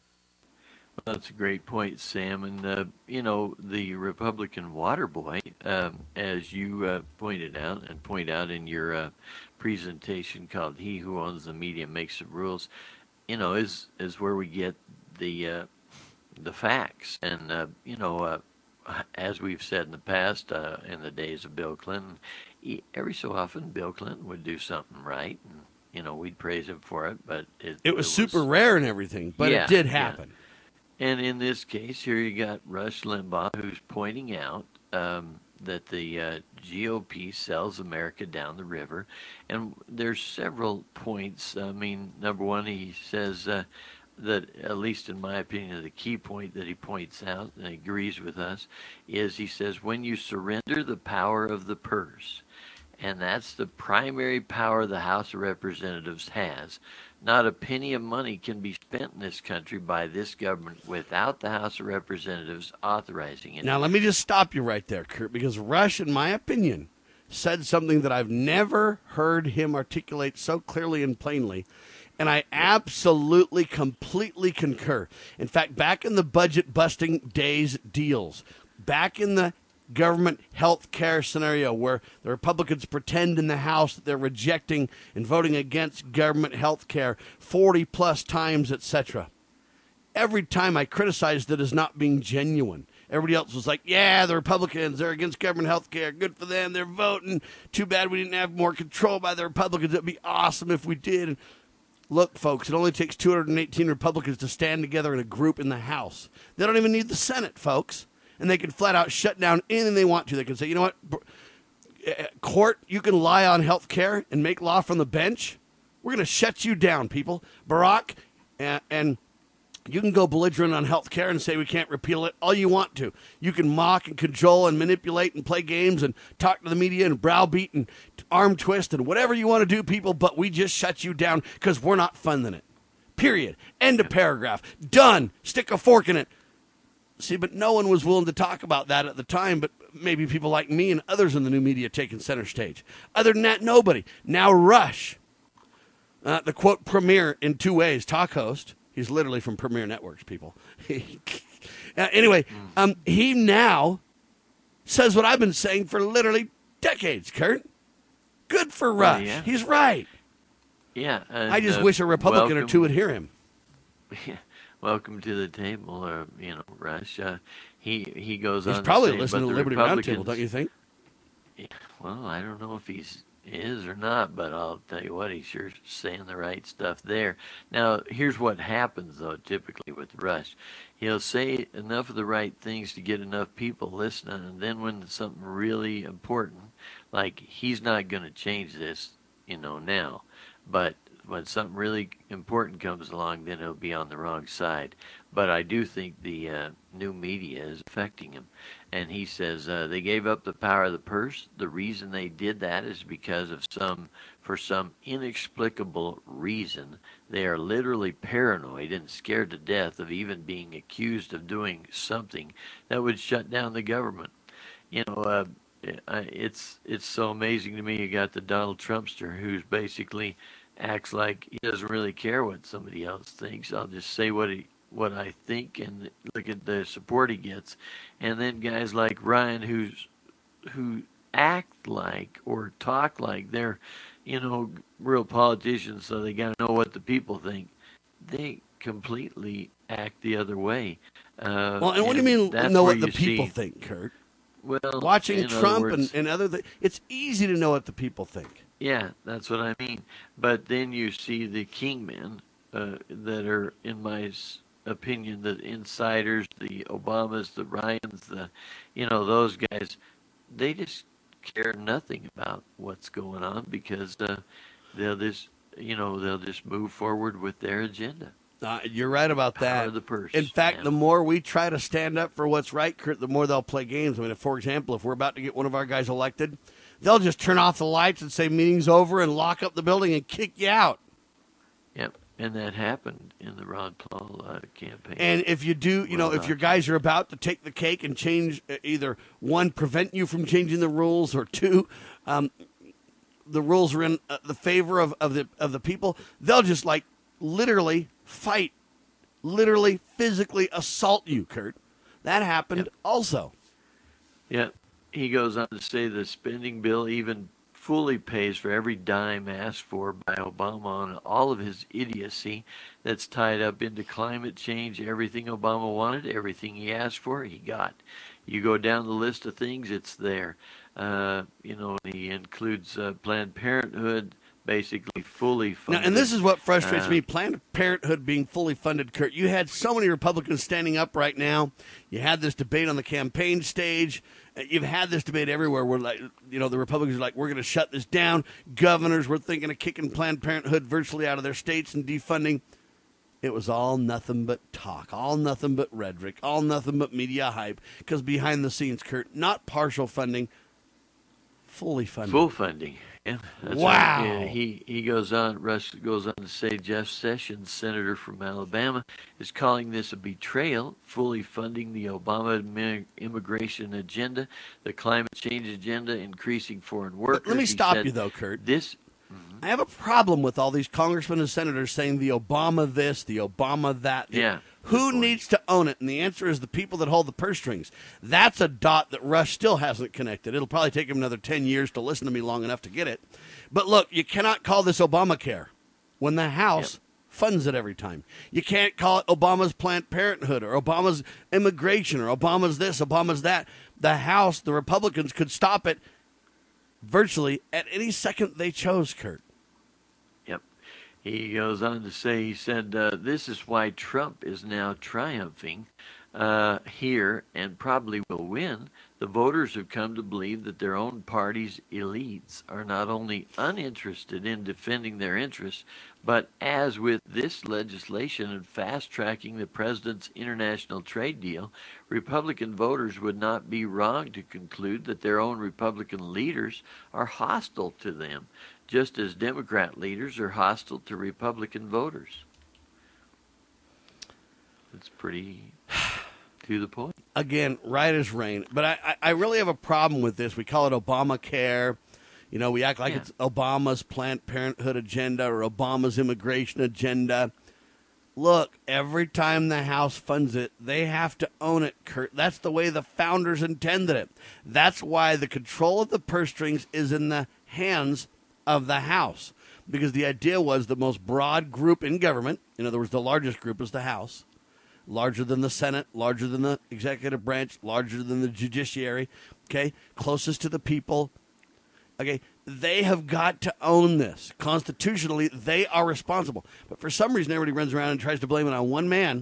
Well, that's a great point, Sam. And, uh, you know, the Republican water boy, um, as you uh, pointed out and point out in your uh, presentation called He Who Owns the Media Makes the Rules, you know, is is where we get the uh, the facts. And, uh, you know, uh, as we've said in the past, uh, in the days of Bill Clinton, he, every so often Bill Clinton would do something right. And, you know, we'd praise him for it. But it, it was it super was, rare and everything, but yeah, it did happen. Yeah. And in this case, here you got Rush Limbaugh, who's pointing out um, that the uh, G O P sells America down the river. And there's several points. I mean, number one, he says uh, that, at least in my opinion, the key point that he points out and agrees with us is he says, when you surrender the power of the purse, and that's the primary power the House of Representatives has, not a penny of money can be spent in this country by this government without the House of Representatives authorizing it. Now, let me just stop you right there, Kurt, because Rush, in my opinion, said something that I've never heard him articulate so clearly and plainly, and I absolutely, completely concur. In fact, back in the budget-busting days deals, back in the government health care scenario where the Republicans pretend in the House that they're rejecting and voting against government health care forty plus times, et cetera. Every time I criticized it as not being genuine. Everybody else was like, yeah, the Republicans, they're against government health care. Good for them. They're voting. Too bad we didn't have more control by the Republicans. It'd be awesome if we did. And look, folks, it only takes two hundred eighteen Republicans to stand together in a group in the House. They don't even need the Senate, folks. And they can flat out shut down anything they want to. They can say, you know what, court, you can lie on health care and make law from the bench. We're going to shut you down, people. Barack, and, and you can go belligerent on health care and say we can't repeal it all you want to. You can mock and cajole and manipulate and play games and talk to the media and browbeat and arm twist and whatever you want to do, people, but we just shut you down because we're not funding it. Period. End of paragraph. Done. Stick a fork in it. See, but no one was willing to talk about that at the time, but maybe people like me and others in the new media taking center stage. Other than that, nobody. Now Rush, uh, the quote premier in two ways, talk host. He's literally from Premier Networks, people. uh, anyway, um, he now says what I've been saying for literally decades, Kurt. Good for Rush. Oh, yeah. He's right. Yeah. And, I just uh, wish a Republican welcome. or two would hear him. Yeah. Welcome to the table, or you know, Rush. Uh, he he goes he's on. He's probably to say, listening to Liberty Roundtable, don't you think? Yeah, well, I don't know if he's is or not, but I'll tell you what, he's sure saying the right stuff there. Now, here's what happens though. Typically with Rush, he'll say enough of the right things to get enough people listening, and then when something really important, like he's not going to change this, you know, now, but when something really important comes along, then he'll be on the wrong side. but I do think the uh, new media is affecting him. And he says uh, they gave up the power of the purse. The reason they did that is because of some, for some inexplicable reason, they are literally paranoid and scared to death of even being accused of doing something that would shut down the government. You know, uh, it's it's so amazing to me. You got the Donald Trumpster who's basically acts like he doesn't really care what somebody else thinks. I'll just say what he what I think and look at the support he gets. And then guys like Ryan who's who act like or talk like they're, you know, real politicians, so they got to know what the people think. They completely act the other way. Uh, well, and what do you mean know what the people see, think, Kurt? Well, watching Trump words, and, and other things, it's easy to know what the people think. Yeah, that's what I mean. But then you see the kingmen uh, that are, in my opinion, the insiders, the Obamas, the Ryans, the, you know, those guys, they just care nothing about what's going on because uh, they'll just, you know, they'll just move forward with their agenda. Uh, you're right about Power that. of the purse, in fact, yeah. The more we try to stand up for what's right, Kurt, the more they'll play games. I mean, if, for example, if we're about to get one of our guys elected, they'll just turn off the lights and say meeting's over and lock up the building and kick you out. Yep, and that happened in the Ron Paul uh, campaign. And if you do, you well, know, if your guys are about to take the cake and change, uh, either one, prevent you from changing the rules, or two, um, the rules are in uh, the favor of, of the of the people, they'll just like literally fight, literally physically assault you, Kurt. That happened yep. also. Yeah. He goes on to say the spending bill even fully pays for every dime asked for by Obama on all of his idiocy that's tied up into climate change. Everything Obama wanted, everything he asked for, he got. You go down the list of things, it's there. Uh, you know, he includes uh, Planned Parenthood, basically fully funded. Now, and this is what frustrates uh, me, Planned Parenthood being fully funded, Kurt. You had so many Republicans standing up right now. You had this debate on the campaign stage. You've had this debate everywhere where, like, you know, the Republicans are like, we're going to shut this down. Governors were thinking of kicking Planned Parenthood virtually out of their states and defunding. It was all nothing but talk, all nothing but rhetoric, all nothing but media hype. Because behind the scenes, Kurt, not partial funding, fully funding. Full funding. Yeah, that's wow. Right. Yeah, he, he goes on, Rush goes on to say Jeff Sessions, senator from Alabama, is calling this a betrayal, fully funding the Obama immigration agenda, the climate change agenda, increasing foreign workers. But let me he stop said, you, though, Kurt. This, I have a problem with all these congressmen and senators saying the Obama this, the Obama that. Yeah. Who needs to own it? And the answer is the people that hold the purse strings. That's a dot that Rush still hasn't connected. It'll probably take him another ten years to listen to me long enough to get it. But look, you cannot call this Obamacare when the House yep. funds it every time. You can't call it Obama's Planned Parenthood or Obama's immigration or Obama's this, Obama's that. The House, the Republicans could stop it virtually at any second they chose, Kurt. He goes on to say, he said, uh, this is why Trump is now triumphing uh, here and probably will win. The voters have come to believe that their own party's elites are not only uninterested in defending their interests, but as with this legislation and fast-tracking the president's international trade deal, Republican voters would not be wrong to conclude that their own Republican leaders are hostile to them, just as Democrat leaders are hostile to Republican voters. It's pretty to the point. Again, right as rain. But I, I really have a problem with this. We call it Obamacare. You know, we act like yeah. it's Obama's Planned Parenthood agenda or Obama's immigration agenda. Look, every time the House funds it, they have to own it, Kurt. That's the way the founders intended it. That's why the control of the purse strings is in the hands of the House. Because the idea was the most broad group in government, in other words, the largest group is the House, larger than the Senate, larger than the executive branch, larger than the judiciary, okay, closest to the people. Okay, they have got to own this. Constitutionally, they are responsible. But for some reason, everybody runs around and tries to blame it on one man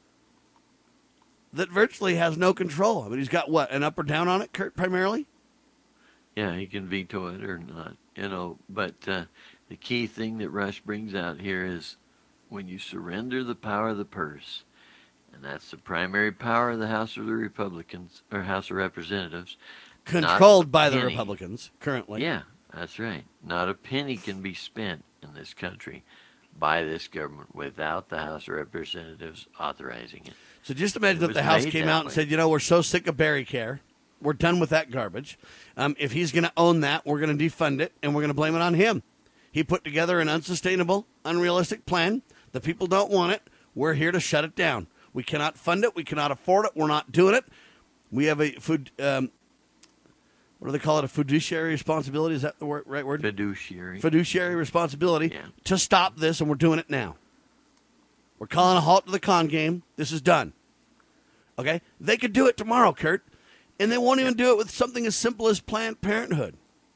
that virtually has no control. I mean, he's got, what, an up or down on it, Kurt, primarily? Yeah, he can veto it or not, you know. But uh, the key thing that Rush brings out here is when you surrender the power of the purse, And that's the primary power of the House of the Republicans, or House of Representatives. Controlled by the penny. Republicans, currently. Yeah, that's right. Not a penny can be spent in this country by this government without the House of Representatives authorizing it. So just imagine It if was the House made came that out and way. said, you know, we're so sick of Barry Care. We're done with that garbage. Um, if he's going to own that, we're going to defund it, and we're going to blame it on him. He put together an unsustainable, unrealistic plan. The people don't want it. We're here to shut it down. We cannot fund it. We cannot afford it. We're not doing it. We have a food, um, what do they call it, a fiduciary responsibility? Is that the word, right word? Fiduciary. Fiduciary responsibility Yeah. to stop this, and we're doing it now. We're calling a halt to the con game. This is done. Okay? They could do it tomorrow, Kurt, and they won't even do it with something as simple as Planned Parenthood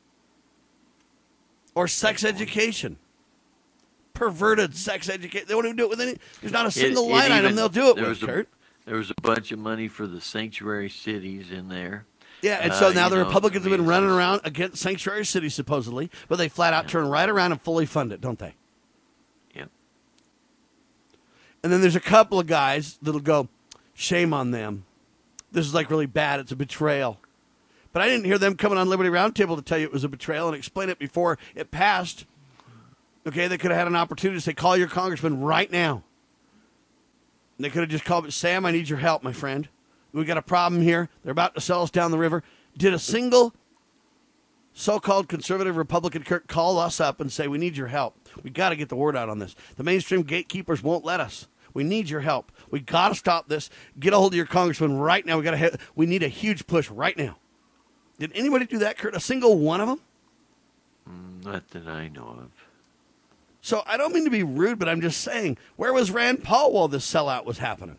or sex education. Perverted sex education. They won't even do it with any. There's not a single It- it line item even- they'll do it there with, was a- Kurt. There was a bunch of money for the sanctuary cities in there. Yeah, and so Uh, now you the know, Republicans I mean, have been it's running just- around against sanctuary cities, supposedly, but they flat out turn right around and fully fund it, don't they? Yep. And then there's a couple of guys that'll go, shame on them. This is like really bad. It's a betrayal. But I didn't hear them coming on Liberty Roundtable to tell you it was a betrayal and explain it before it passed. Okay, they could have had an opportunity to say, call your congressman right now. And they could have just called me, Sam, I need your help, my friend. We got a problem here. They're about to sell us down the river. Did a single so-called conservative Republican Kirk call us up and say, we need your help. We got to get the word out on this. The mainstream gatekeepers won't let us. We need your help. We got to stop this. Get a hold of your congressman right now. We got to. We need a huge push right now. Did anybody do that, Kurt? A single one of them? Mm, Not that I know of. So I don't mean to be rude, but I'm just saying, where was Rand Paul while this sellout was happening?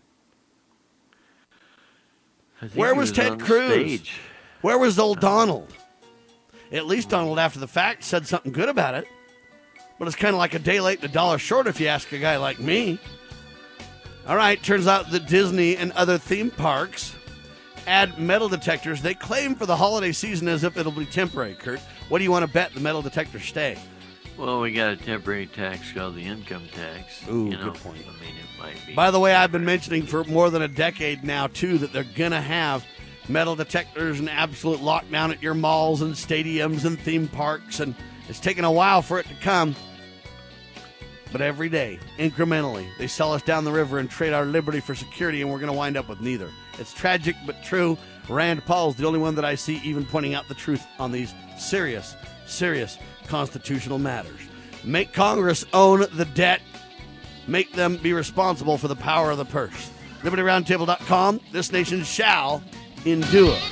I think Where he was, was Ted on the Cruz? stage. Where was old Donald? At least Donald, after the fact, said something good about it. But it's kind of like a day late and a dollar short if you ask a guy like me. All right, turns out that Disney and other theme parks add metal detectors. They claim for the holiday season as if it'll be temporary, Kurt. What do you want to bet the metal detectors stay? Well, we got a temporary tax called the income tax. Ooh, you know, good point. I mean, it might be. By the way, I've been mentioning for more than a decade now, too, that they're going to have metal detectors and absolute lockdown at your malls and stadiums and theme parks, and it's taken a while for it to come. But every day, incrementally, they sell us down the river and trade our liberty for security, and we're going to wind up with neither. It's tragic but true. Rand Paul's the only one that I see even pointing out the truth on these serious, serious constitutional matters. Make Congress own the debt. Make them be responsible for the power of the purse. Liberty Roundtable dot com. This nation shall endure.